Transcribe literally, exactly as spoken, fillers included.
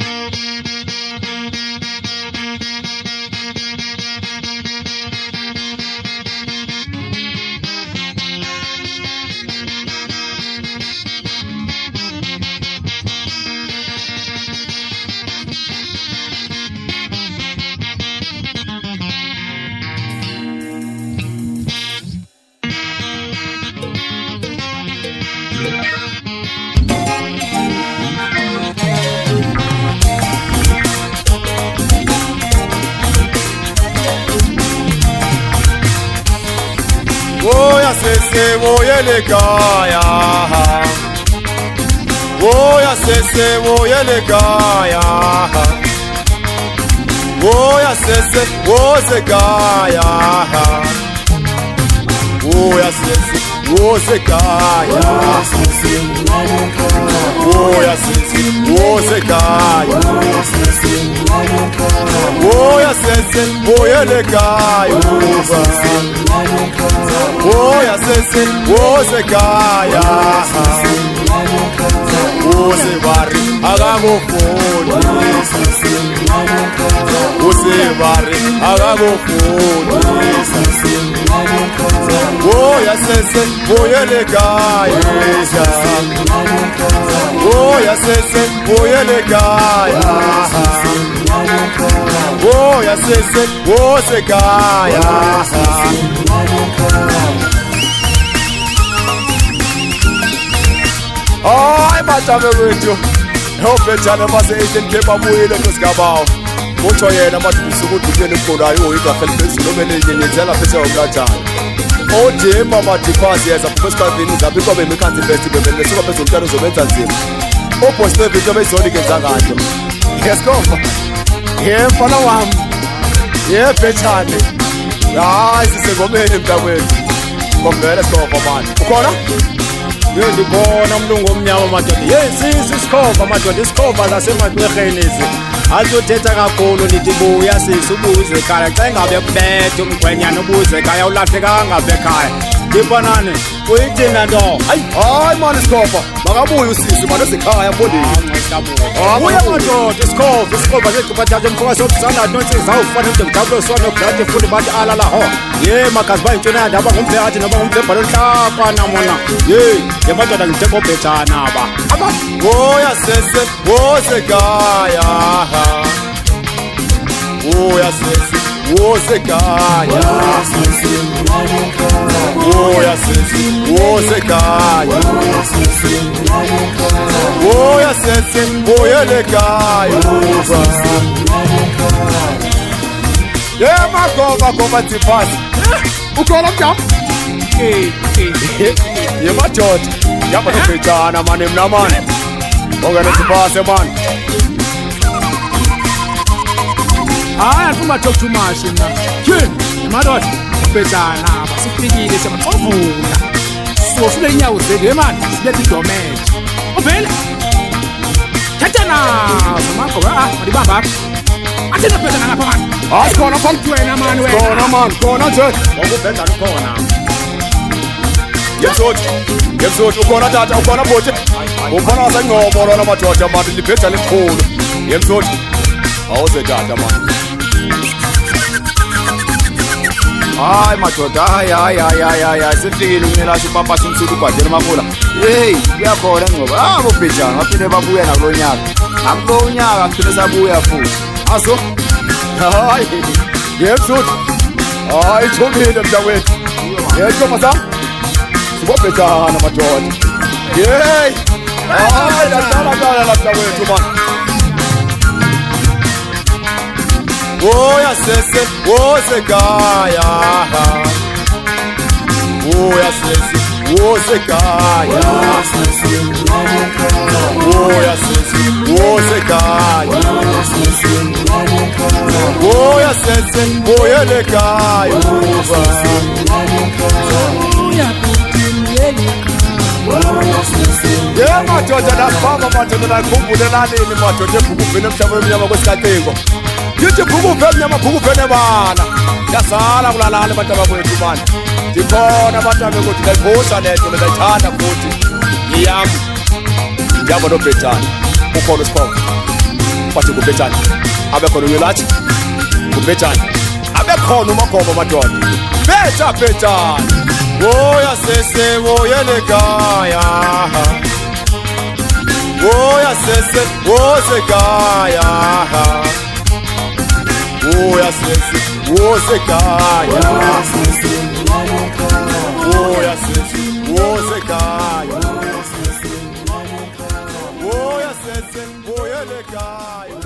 Voya sese voya le kaya, voya sese voya le kaya, voya sese voya kaya, voya sese voya kaya, voya sese voya kaya, voya sese voya le kaya. Voya sese, voze kaya, voze bari, agago foni, voze bari, agago foni. Voya sese, voya le kaya, voya sese, voya le kaya, voya sese, voze kaya. Ay, matame wethu Hophetshana base-Eastern Cape abuyile nosigabao Mutsho yena madudusa ukuthi kuyena kholayo uyigafela phezulu obenyenyezela phesha uMlatshana Ojema madipasi yeza phosicavini zabikwa bemikhanzi best bemele suka phezulu umntana uzobenza nzima Obhoste into bezoni kenza kahle Ngesikhofa Ye mfana wami Ye Phetshane Hayi sisengomeni mntakwethu Ngomvele sikhofa manje Ukhona? Yo ndibona umlungu omnyama madoda yesisi isikhova madoda isikhova lasemaqherheni ezi azothetha kakhulu nithi buya sisi ubuze ekhaya xa ingabe kubethe umgwenyana ubuze ekhaya ulahleka ngabe ekhaya ndibanane uyithina nto hayi hayi mani isikhova makabuye usisi manje esekhaya mbondini buya madoda isikhova isikhova seqhuphathatha umfoka sokusana nonsiza awufana into ngidablo sona grade futhi bathi alala ho ye makazi bayintshona yandaba ngumphakathi noba ngumphembalo nhlapha namona ye yemadoda ngithe Phetshana ba aba voya sese voze kaya voya sese voze kaya voya sese voze kaya voya sese voya le kaya ye magova gova tipasi ukhona mjam eh eh ye madoda yaba Phetshana mani mna mani ongene sipase mani hayi kuma talk too much na ke madoda Phetshana basifikile semathovula sofuna inyawo zeke mani sibethi domeje uvela thathana mako ah madibamba athina Phetshana ngapha mani hayi khona kwamthwena mani wena khona mani khona nje ngokubhedana khona Yemzoti, yemzoti ukhona tata ukhona bhote Ukhona wasengcobo lona madoda manje libhedla likhulu Yemzoti awuze tata manje Hayi madoda hayi hayi hayi hayi sifikile unyela sipapa somsuku ubhadela mafula hey uyakhona ngoba ah boPhetshana baphinde babuya nakulonyaka akulonyaka kuphinde sabuya futhi aso hayi yemzoti hayi thobile mntakwethu yethu masa Phetshana madoda hey hayi latala kala lapha wethu man voya sese voze kaya voya sese voze kaya voya sese voze kaya voya sese voya le kaya Yeah, madoda lapha madoda lakhumbulelani ni madoda ebhukuveni emhlabeni emnyama kwesikacingo Yithi bhukuve emnyama bhukuve nebala Yasala kulalana abantu abakwethu manje Ndikhona abantu abekuthi ngayibhusa lento ngayithanda futhi Yiyami Njalo noPhetshana ukhona isikhona bathi kubetshani abekhona uyelathi kubetshani abekhona umagogo madoda betha betshani woya sese woyele kaya woya sese wose kaya woya sese wose kaya woya sese wose kaya woya sese woyele kaya